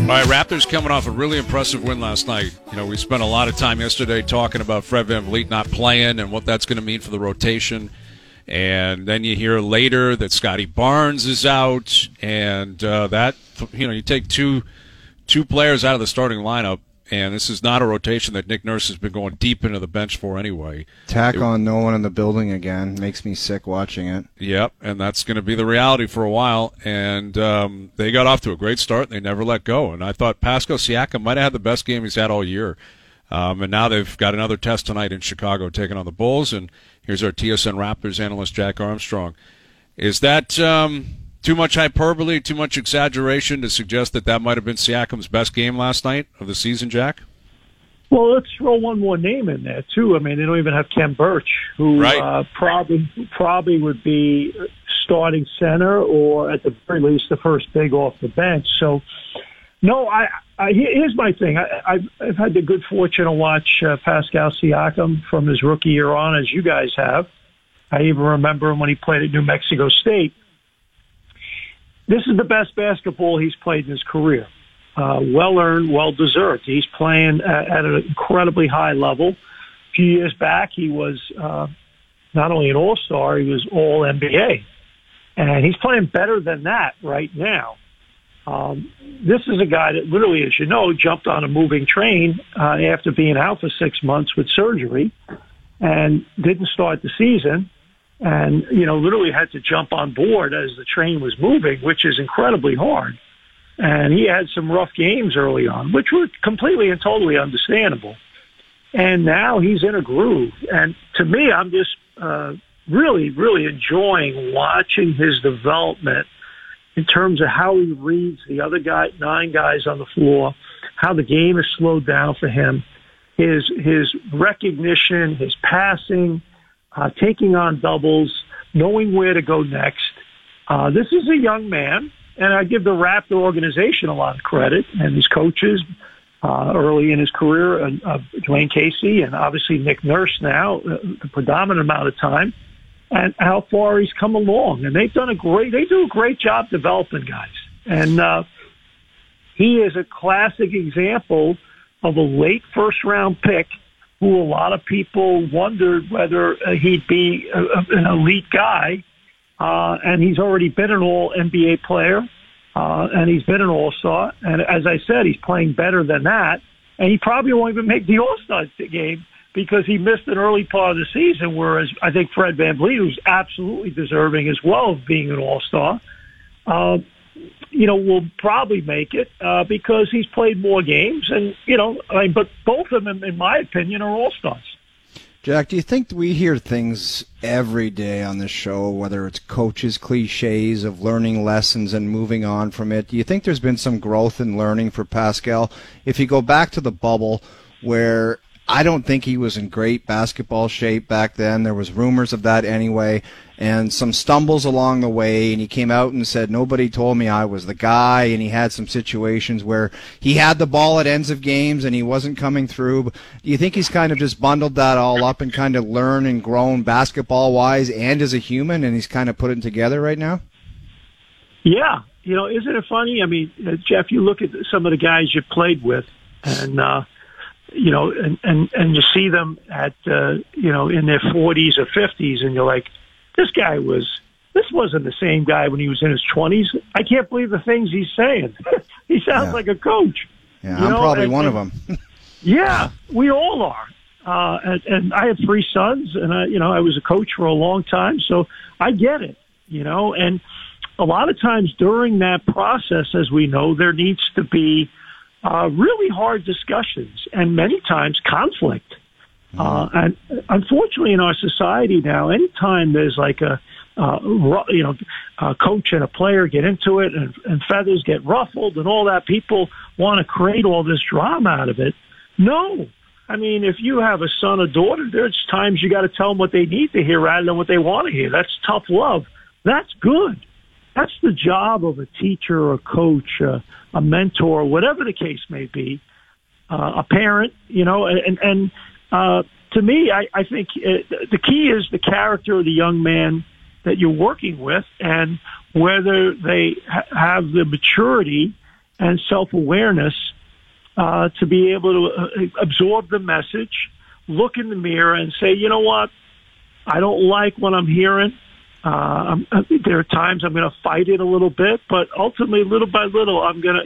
All right, Raptors coming off a really impressive win last night. You know, we spent a lot of time yesterday talking about Fred VanVleet not playing and what that's going to mean for the rotation. And then you hear later that Scotty Barnes is out, and you take two players out of the starting lineup, and this is not a rotation that Nick Nurse has been going deep into the bench for anyway. Tack on no one in the building again. Makes me sick watching it. Yep, and that's going to be the reality for a while. And they got off to a great start, and they never let go. And I thought Pascal Siakam might have had the best game he's had all year. And now they've got another test tonight in Chicago taking on the Bulls. And here's our TSN Raptors analyst, Jack Armstrong. Is that too much hyperbole, too much exaggeration to suggest that might have been Siakam's best game last night of the season, Jack? Well, let's throw one more name in there, too. I mean, they don't even have Ken Birch, who probably would be starting center or, at the very least, the first big off the bench. So, no, here's my thing. I've had the good fortune to watch Pascal Siakam from his rookie year on, as you guys have. I even remember him when he played at New Mexico State. This is the best basketball he's played in his career. Well-earned, well-deserved. He's playing at an incredibly high level. A few years back, he was not only an all-star, he was all-NBA. And he's playing better than that right now. This is a guy that literally, as you know, jumped on a moving train after being out for 6 months with surgery and didn't start the season. And, literally had to jump on board as the train was moving, which is incredibly hard. And he had some rough games early on, which were completely and totally understandable. And now he's in a groove. And to me, I'm just really, really enjoying watching his development in terms of how he reads the other 9 guys on the floor, how the game is slowed down for him, his recognition, his passing, taking on doubles, knowing where to go next. This is a young man, and I give the Raptor organization a lot of credit, and his coaches early in his career, Dwayne Casey, and obviously Nick Nurse now, the predominant amount of time, and how far he's come along. And they do a great job developing guys. And he is a classic example of a late first-round pick who a lot of people wondered whether he'd be an elite guy. And he's already been an all-NBA player, and he's been an all-star. And as I said, he's playing better than that. And he probably won't even make the all-star game because he missed an early part of the season, whereas I think Fred VanVleet, who's absolutely deserving as well of being an all-star, will probably make it because he's played more games. And, but both of them, in my opinion, are all-stars. Jack, do you think we hear things every day on this show, whether it's coaches' cliches of learning lessons and moving on from it? Do you think there's been some growth in learning for Pascal? If you go back to the bubble, where I don't think he was in great basketball shape back then. There was rumors of that anyway, and some stumbles along the way, and he came out and said, nobody told me I was the guy, and he had some situations where he had the ball at ends of games and he wasn't coming through. Do you think he's kind of just bundled that all up and kind of learned and grown basketball-wise and as a human, and he's kind of put it together right now? Yeah. Isn't it funny? I mean, Jeff, you look at some of the guys you played with, and and you see them at, in their 40s or 50s, and you're like, this wasn't the same guy when he was in his 20s. I can't believe the things he's saying. He sounds like a coach. Yeah, I'm probably one of them. Yeah, we all are. And I had 3 sons, and I was a coach for a long time, so I get it, and a lot of times during that process, as we know, there needs to be really hard discussions and many times conflict. And unfortunately in our society now, anytime there's like a coach and a player get into it and feathers get ruffled and all that, people want to create all this drama out of it. No. I mean, if you have a son or daughter, there's times you got to tell them what they need to hear rather than what they want to hear. That's tough love. That's good. That's the job of a teacher or a coach, a mentor, whatever the case may be, a parent, and to me, I think the key is the character of the young man that you're working with and whether they have the maturity and self-awareness to be able to absorb the message, look in the mirror and say, you know what, I don't like what I'm hearing. There are times I'm going to fight it a little bit, but ultimately, little by little,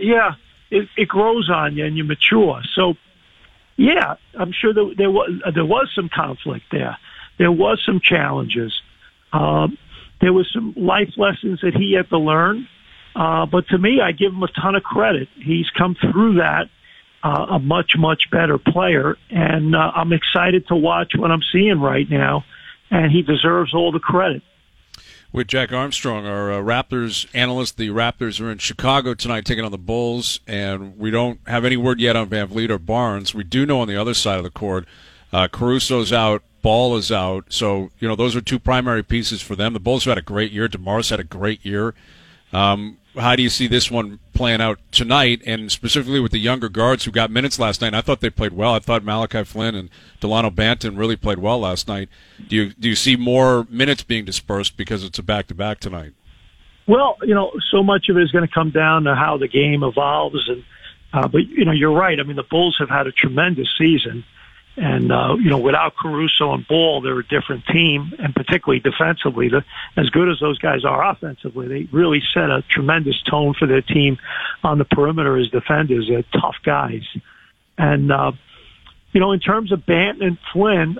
it grows on you and you mature. So, yeah, I'm sure there was some conflict there. There was some challenges. There was some life lessons that he had to learn. But to me, I give him a ton of credit. He's come through that a much, much better player. And I'm excited to watch what I'm seeing right now. And he deserves all the credit. With Jack Armstrong, our Raptors analyst. The Raptors are in Chicago tonight taking on the Bulls, and we don't have any word yet on Van Vliet or Barnes. We do know on the other side of the court, Caruso's out, Ball is out. So, those are two primary pieces for them. The Bulls have had a great year. DeMar's had a great year. How do you see this one playing out tonight, and specifically with the younger guards who got minutes last night? I thought they played well. I thought Malachi Flynn and Delano Banton really played well last night. Do you see more minutes being dispersed because it's a back-to-back tonight? Well, so much of it is going to come down to how the game evolves. But you're right. I mean, the Bulls have had a tremendous season. And, without Caruso and Ball, they're a different team, and particularly defensively. As good as those guys are offensively, they really set a tremendous tone for their team on the perimeter as defenders. They're tough guys. And, in terms of Banton and Flynn,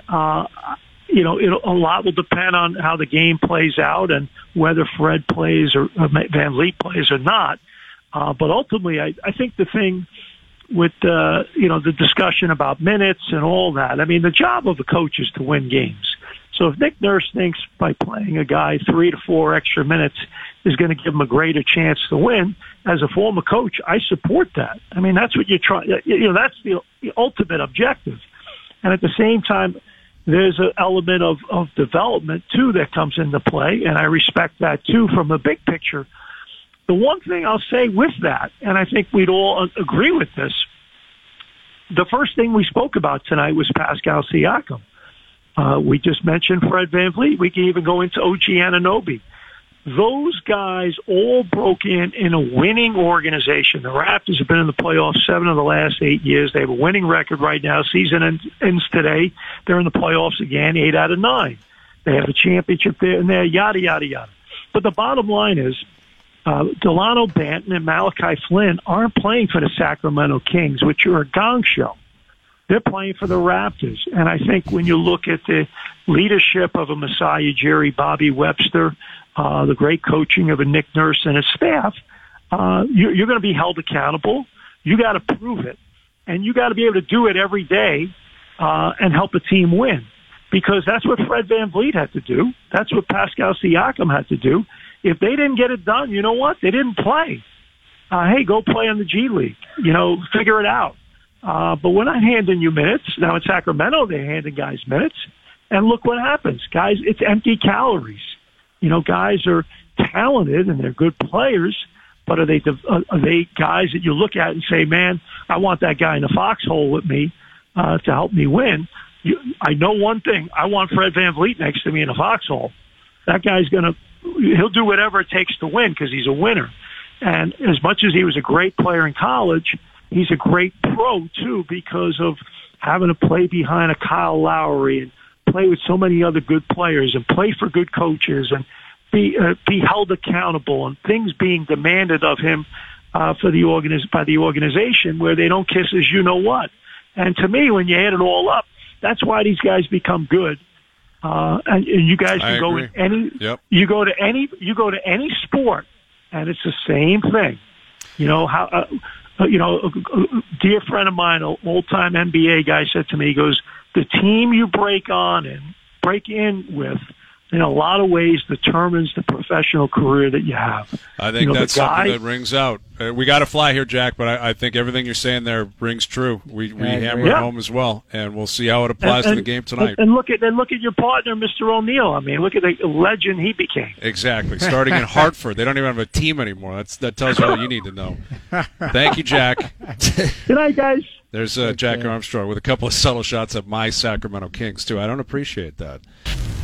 a lot will depend on how the game plays out and whether Fred plays or Van Vliet plays or not. But ultimately, I think the thing with the discussion about minutes and all that. I mean, the job of a coach is to win games. So if Nick Nurse thinks by playing a guy 3 to 4 extra minutes is going to give him a greater chance to win, as a former coach, I support that. I mean, that's what you're trying. That's the ultimate objective. And at the same time, there's an element of development too that comes into play, and I respect that too from the big picture. The one thing I'll say with that, and I think we'd all agree with this, the first thing we spoke about tonight was Pascal Siakam. We just mentioned Fred Van Vliet. We can even go into OG Anunoby. Those guys all broke in a winning organization. The Raptors have been in the playoffs 7 of the last 8 years. They have a winning record right now. Season ends today. They're in the playoffs again, 8 out of 9. They have a championship there and there, yada, yada, yada. But the bottom line is, Delano Banton and Malachi Flynn aren't playing for the Sacramento Kings, which are a gong show. They're playing for the Raptors. And I think when you look at the leadership of a Masai Ujiri, Bobby Webster, the great coaching of a Nick Nurse and his staff, you're going to be held accountable. You got to prove it. And you got to be able to do it every day and help a team win. Because that's what Fred Van Vliet had to do. That's what Pascal Siakam had to do. If they didn't get it done, you know what? They didn't play. Hey, go play in the G League. Figure it out. But we're not handing you minutes. Now in Sacramento, they're handing guys minutes. And look what happens. Guys, it's empty calories. Guys are talented and they're good players, but are they guys that you look at and say, man, I want that guy in the foxhole with me to help me win? I know one thing. I want Fred Van Vliet next to me in the foxhole. That guy's he'll do whatever it takes to win because he's a winner. And as much as he was a great player in college, he's a great pro too because of having to play behind a Kyle Lowry and play with so many other good players and play for good coaches and be held accountable and things being demanded of him by the organization where they don't kiss as you know what. And to me, when you add it all up, that's why these guys become good. And you guys can go in any. Yep. You go to any sport, and it's the same thing. A dear friend of mine, an old-time NBA guy, said to me, he goes, "The team you break in with, in a lot of ways determines the professional career that you have." I think that's something that rings out. We got to fly here, Jack, but I think everything you're saying there rings true. We hammer it home as well, and we'll see how it applies to the game tonight. And look at your partner, Mr. O'Neal. I mean, look at the legend he became. Exactly. Starting in Hartford, they don't even have a team anymore. That tells you all you need to know. Thank you, Jack. Good night, guys. There's Jack Armstrong with a couple of subtle shots at my Sacramento Kings too. I don't appreciate that.